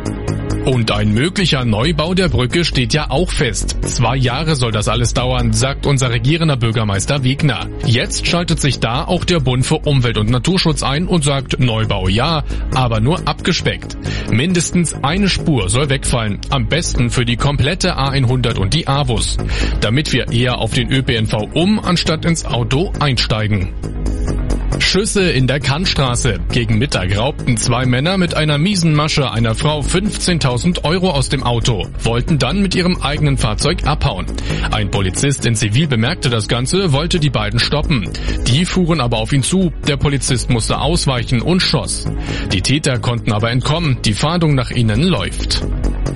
Und ein möglicher Neubau der Brücke steht ja auch fest. Zwei Jahre soll das alles dauern, sagt unser regierender Bürgermeister Wegner. Jetzt schaltet sich da auch der Bund für Umwelt und Naturschutz ein und sagt, Neubau ja, aber nur abgespeckt. Mindestens eine Spur soll wegfallen, am besten für die komplette A hundert und die A W U S, damit wir eher auf den Ö P N V um, anstatt ins Auto einsteigen. Schüsse in der Kantstraße. Gegen Mittag raubten zwei Männer mit einer miesen Masche einer Frau fünfzehntausend Euro aus dem Auto, wollten dann mit ihrem eigenen Fahrzeug abhauen. Ein Polizist in Zivil bemerkte das Ganze, wollte die beiden stoppen. Die fuhren aber auf ihn zu, der Polizist musste ausweichen und schoss. Die Täter konnten aber entkommen, die Fahndung nach ihnen läuft.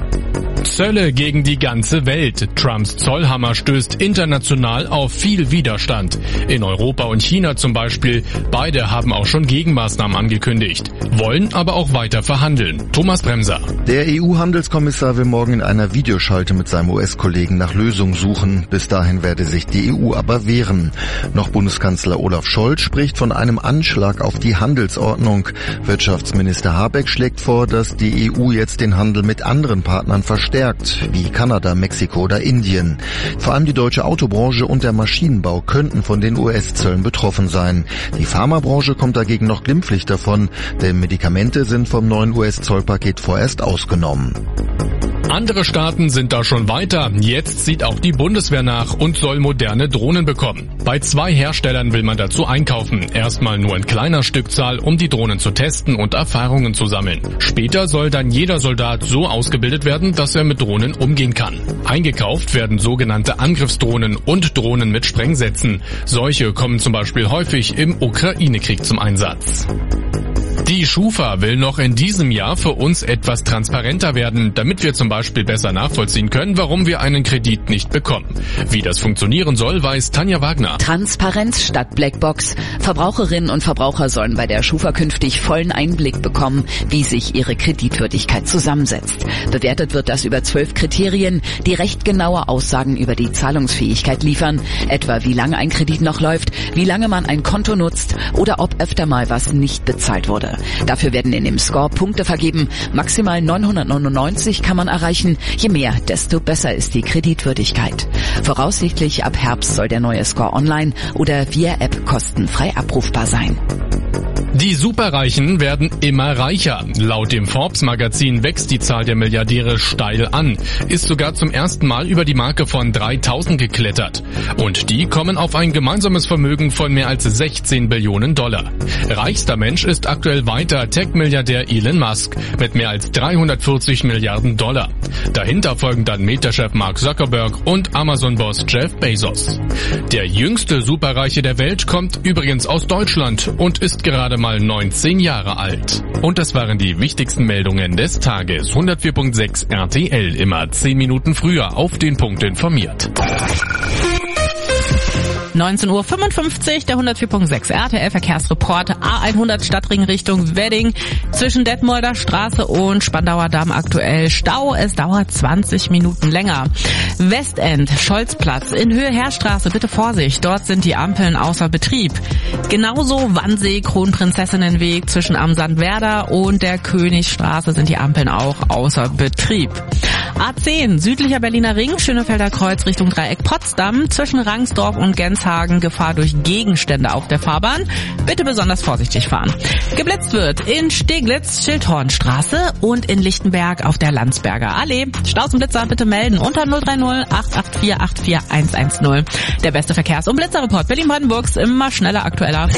Zölle gegen die ganze Welt. Trumps Zollhammer stößt international auf viel Widerstand. In Europa und China zum Beispiel. Beide haben auch schon Gegenmaßnahmen angekündigt, wollen aber auch weiter verhandeln. Thomas Bremser. Der E U-Handelskommissar will morgen in einer Videoschalte mit seinem U S-Kollegen nach Lösungen suchen. Bis dahin werde sich die E U aber wehren. Noch Bundeskanzler Olaf Scholz spricht von einem Anschlag auf die Handelsordnung. Wirtschaftsminister Habeck schlägt vor, dass die E U jetzt den Handel mit anderen Partnern verstärkt, wie Kanada, Mexiko oder Indien. Vor allem die deutsche Autobranche und der Maschinenbau könnten von den U S-Zöllen betroffen sein. Die Pharmabranche kommt dagegen noch glimpflich davon, denn Medikamente sind vom neuen U S-Zollpaket vorerst ausgenommen. Andere Staaten sind da schon weiter. Jetzt sieht auch die Bundeswehr nach und soll moderne Drohnen bekommen. Bei zwei Herstellern will man dazu einkaufen. Erstmal nur in kleiner Stückzahl, um die Drohnen zu testen und Erfahrungen zu sammeln. Später soll dann jeder Soldat so ausgebildet werden, dass er mit Drohnen umgehen kann. Eingekauft werden sogenannte Angriffsdrohnen und Drohnen mit Sprengsätzen. Solche kommen zum Beispiel häufig im Ukraine-Krieg zum Einsatz. Die Schufa will noch in diesem Jahr für uns etwas transparenter werden, damit wir zum Beispiel besser nachvollziehen können, warum wir einen Kredit nicht bekommen. Wie das funktionieren soll, weiß Tanja Wagner. Transparenz statt Blackbox. Verbraucherinnen und Verbraucher sollen bei der Schufa künftig vollen Einblick bekommen, wie sich ihre Kreditwürdigkeit zusammensetzt. Bewertet wird das über zwölf Kriterien, die recht genaue Aussagen über die Zahlungsfähigkeit liefern, etwa wie lange ein Kredit noch läuft, wie lange man ein Konto nutzt oder ob öfter mal was nicht bezahlt wurde. Dafür werden in dem Score Punkte vergeben. Maximal neunhundertneunundneunzig kann man erreichen. Je mehr, desto besser ist die Kreditwürdigkeit. Voraussichtlich ab Herbst soll der neue Score online oder via App kostenfrei abrufbar sein. Die Superreichen werden immer reicher. Laut dem Forbes-Magazin wächst die Zahl der Milliardäre steil an, ist sogar zum ersten Mal über die Marke von dreitausend geklettert. Und die kommen auf ein gemeinsames Vermögen von mehr als sechzehn Billionen Dollar. Reichster Mensch ist aktuell weiter Tech-Milliardär Elon Musk mit mehr als dreihundertvierzig Milliarden Dollar. Dahinter folgen dann Meta-Chef Mark Zuckerberg und Amazon-Boss Jeff Bezos. Der jüngste Superreiche der Welt kommt übrigens aus Deutschland und ist gerade mal neunzehn Jahre alt. Und das waren die wichtigsten Meldungen des Tages. hundertvier Komma sechs R T L, immer zehn Minuten früher auf den Punkt informiert. neunzehn Uhr fünfundfünfzig, der hundertvier Komma sechs R T L Verkehrsreport A hundert Stadtring Richtung Wedding. Zwischen Detmolder Straße und Spandauer Damm aktuell Stau. Es dauert zwanzig Minuten länger. Westend, Scholzplatz, in Höhe Heerstraße, bitte Vorsicht, dort sind die Ampeln außer Betrieb. Genauso Wannsee, Kronprinzessinnenweg zwischen Amsandwerder und der Königstraße sind die Ampeln auch außer Betrieb. A zehn, südlicher Berliner Ring, Schönefelder Kreuz Richtung Dreieck Potsdam, zwischen Rangsdorf und Genshagen Gefahr durch Gegenstände auf der Fahrbahn. Bitte besonders vorsichtig fahren. Geblitzt wird in Steglitz, Schildhornstraße und in Lichtenberg auf der Landsberger Allee. Staus und Blitzer bitte melden unter null drei null acht acht vier acht vier eins eins null. Der beste Verkehrs- und Blitzerreport Berlin-Brandenburgs, immer schneller, aktueller.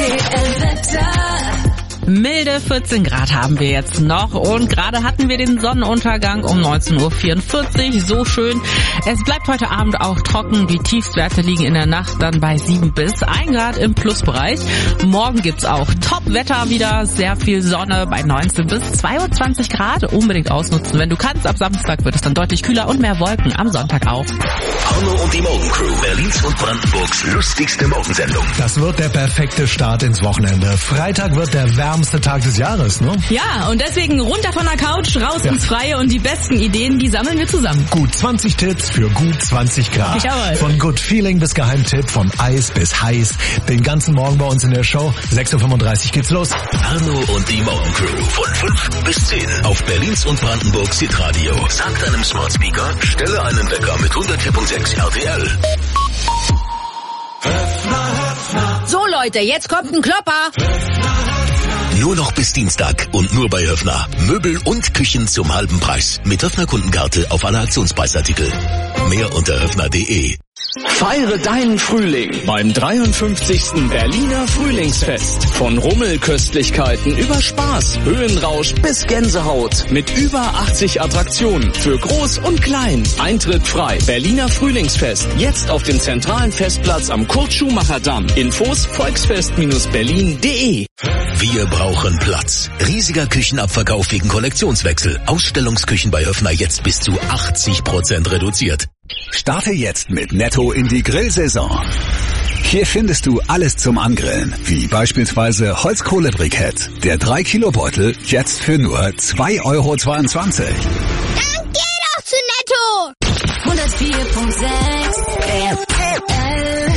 Milde vierzehn Grad haben wir jetzt noch und gerade hatten wir den Sonnenuntergang um neunzehn Uhr vierundvierzig. So schön. Es bleibt heute Abend auch trocken. Die Tiefstwerte liegen in der Nacht dann bei sieben bis ein Grad im Plusbereich. Morgen gibt's auch Top-Wetter wieder. Sehr viel Sonne bei neunzehn bis zweiundzwanzig Grad. Unbedingt ausnutzen, wenn du kannst. Ab Samstag wird es dann deutlich kühler und mehr Wolken. Am Sonntag auch. Arno und die Morgencrew, Berlins und Brandenburgs lustigste Morgensendung. Das wird der perfekte Start ins Wochenende. Freitag wird der wärmste Tag des Jahres, ne? Ja, und deswegen runter von der Couch, raus ja. ins Freie und die besten Ideen, die sammeln wir zusammen. Gut zwanzig Tipps für gut zwanzig Grad. Jawohl. Von Good Feeling bis Geheimtipp, von Eis bis heiß. Den ganzen Morgen bei uns in der Show. sechs Uhr fünfunddreißig geht's los. Arno und die Morgencrew von fünf bis zehn auf Berlins und Brandenburgs Hitradio. Sag deinem Smart Speaker, stelle einen Wecker mit hundertvier Komma sechs R T L. So Leute, jetzt kommt ein Klopper. Nur noch bis Dienstag und nur bei Höfner. Möbel und Küchen zum halben Preis. Mit Höfner Kundenkarte auf alle Aktionspreisartikel. Mehr unter höfner punkt de. Feiere deinen Frühling beim dreiundfünfzigsten Berliner Frühlingsfest. Von Rummelköstlichkeiten über Spaß, Höhenrausch bis Gänsehaut. Mit über achtzig Attraktionen für Groß und Klein. Eintritt frei. Berliner Frühlingsfest. Jetzt auf dem zentralen Festplatz am Kurt-Schumacher-Damm. Infos volksfest Bindestrich berlin punkt de. Wir brauchen Platz. Riesiger Küchenabverkauf wegen Kollektionswechsel. Ausstellungsküchen bei Höfner jetzt bis zu achtzig Prozent reduziert. Starte jetzt mit Netto in die Grillsaison. Hier findest du alles zum Angrillen, wie beispielsweise Holzkohlebrikett. Der drei Kilo Beutel jetzt für nur zwei Euro zweiundzwanzig. Dann geh doch zu Netto! hundertvier Komma sechs R T L.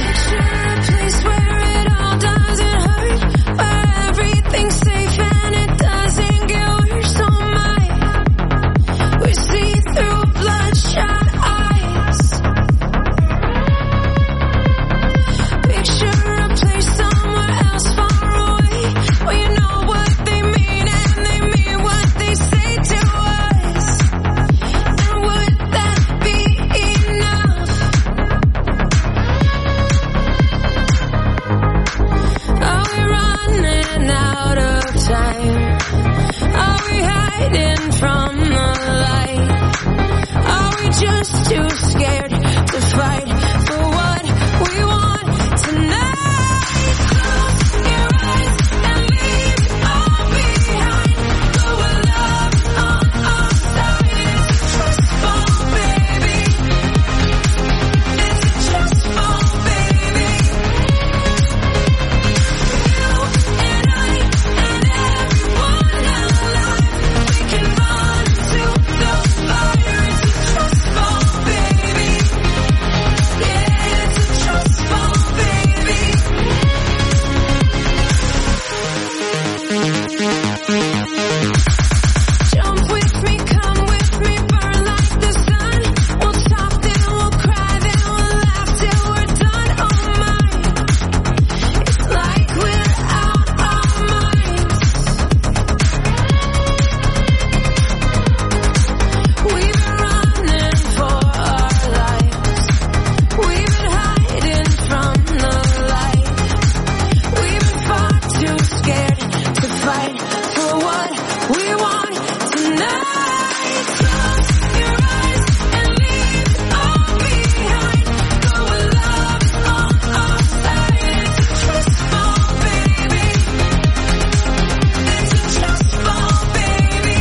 time? Are we hiding from the light? Are we just too scared to fight for what we want tonight? Close your eyes and leave it all behind. Go where love's on our side. It's a trust fall, baby. It's a trust fall, baby. You and I and everyone alive, we can run to the fire. It's a trust fall, baby. Yeah, it's a trust fall, baby. Jump with me, come with me, burn like the sun. We'll talk, then we'll cry, then we'll laugh till we're done. Oh my, it's like we're out our minds. We've been running for our lives. We've been hiding from the light. We've been far too scared to fight for what we want tonight. Close your eyes and leave it all behind. Go where love's on our side. It's a trust fall, baby. It's a trust fall, baby.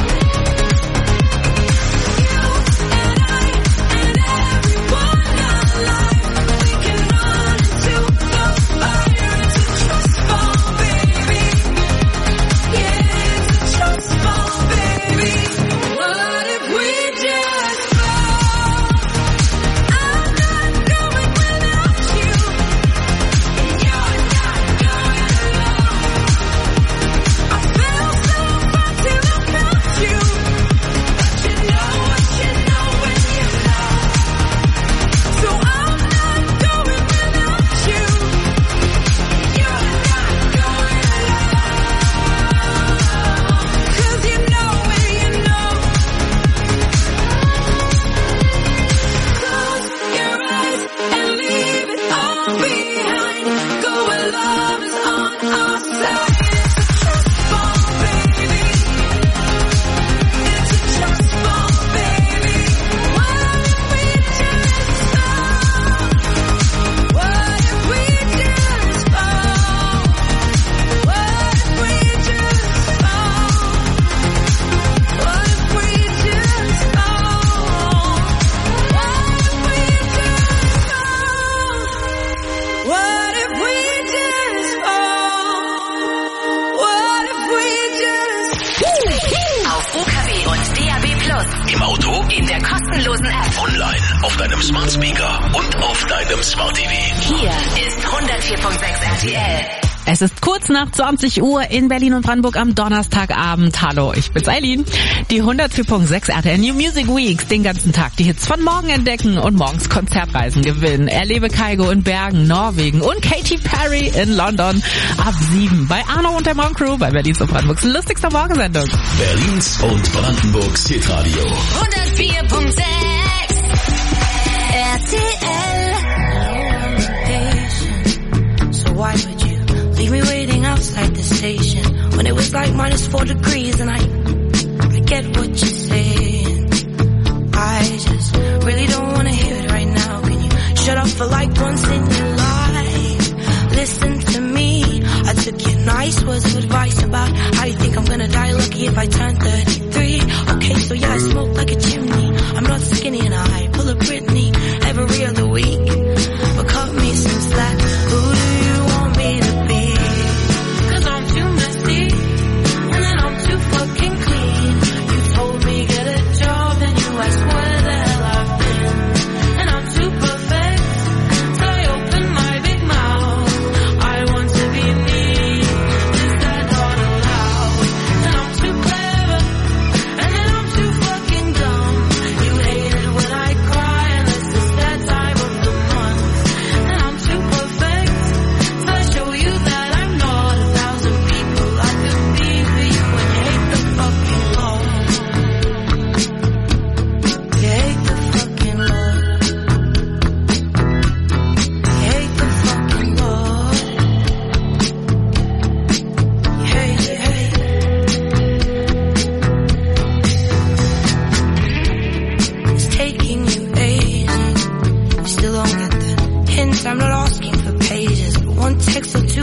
You and I and everyone alive, we can run to the fire. It's a trust fall, baby. Yeah, it's a trust fall, baby. What if we just fall? I'm not going without you, and you're not going alone. I fell so far till I found you, but you know what you know when you know. So I'm not going without you, and you're not going alone. 'Cause you know when you know. Close your eyes and leave it all behind. Go where love is on our side. It's a trust fall, baby. It's a trust fall, baby. What if we just fall? What if we just fall? What if we just fall? What if we just fall? What if we just fall? What if we just fall? What if we just Auf U K W und D A B Plus. Im Auto, In der kostenlosen App. online, auf deinem Smart Speaker und auf deinem Smart T V. Hier ist hundertvier Komma sechs R T L. Es ist kurz nach zwanzig Uhr in Berlin und Brandenburg am Donnerstagabend. Hallo, ich bin's Eileen. Die hundertvier Komma sechs R T L New Music Weeks, den ganzen Tag die Hits von morgen entdecken und morgens Konzertreisen gewinnen. Erlebe Kygo in Bergen, Norwegen und Katy Perry in London ab sieben bei Arno und der Morgencrew bei Berlins und Brandenburgs lustigster Morgensendung. Berlins und Brandenburgs Hitradio. hundertvier Komma sechs R T L. So why would you leave me waiting outside the station when it was like minus four degrees? And I, I get what you're saying. I just really don't want to hear it right now. Can you shut up for like once in your life? Listen to me. I took your nice words of advice about how you think I'm gonna die lucky if I turn thirty-three. Okay, so yeah, I smoke like a chimney. I'm not skinny and I pull a Britney every other week. But cut me some slack. Who do you want me to be? 'Cause I'm too messy and then I'm too fucking clean. You told me get a job and you asked where the hell I've been. And I'm too perfect, so I open my big mouth. I want to be me, is that not allowed? And I'm too clever, and then I'm too fucking dumb. You hate it when I cry, unless it's that time of the month.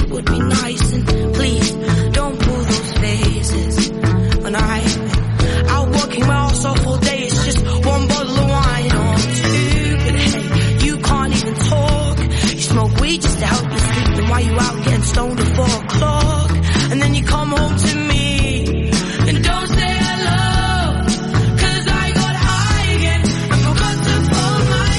it would be nice. And please, don't pull those faces. When I, out working my ass off all day, it's just one bottle of wine. Oh, I'm stupid, hey, you can't even talk. You smoke weed just to help you sleep. Then why you out getting stoned at four o'clock? And then you come home to me and don't say hello, 'cause I got high again and forgot to fold my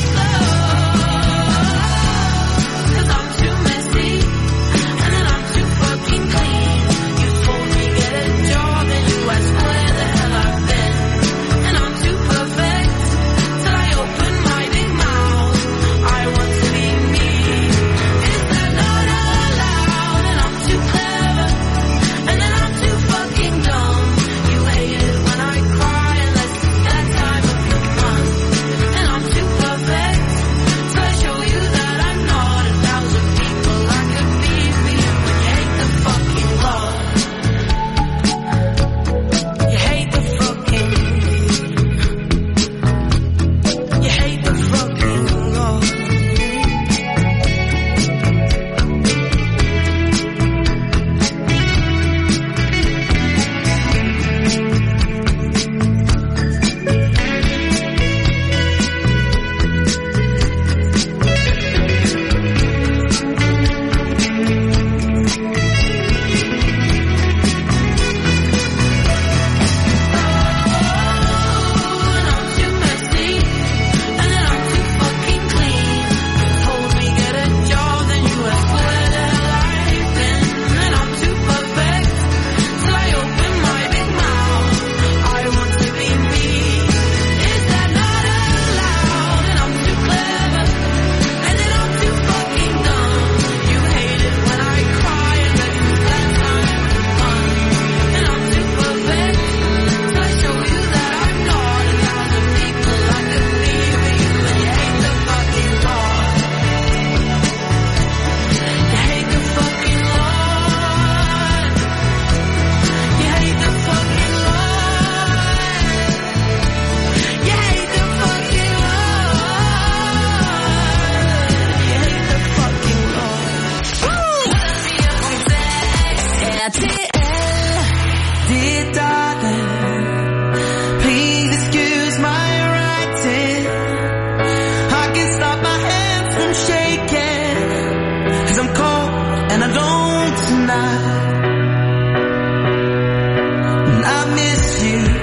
clothes. 'Cause I'm too messy and then I'm too fucking clean. You told me get a job and you asked where the hell I've been. And I'm too perfect till I open my big mouth. I want to be me. Is that not allowed? And I'm too clever and then I'm too fucking dumb. You hate it when I cry unless it's that time of the month. And I'm too perfect till I show you that I'm not a thousand people I could be for you. When you hate the fucking love, you hate the fucking, you hate the fucking love. Dear darling, please excuse my writing. I can stop my hands from shaking, 'cause I'm cold and I don't tonight. And I miss you.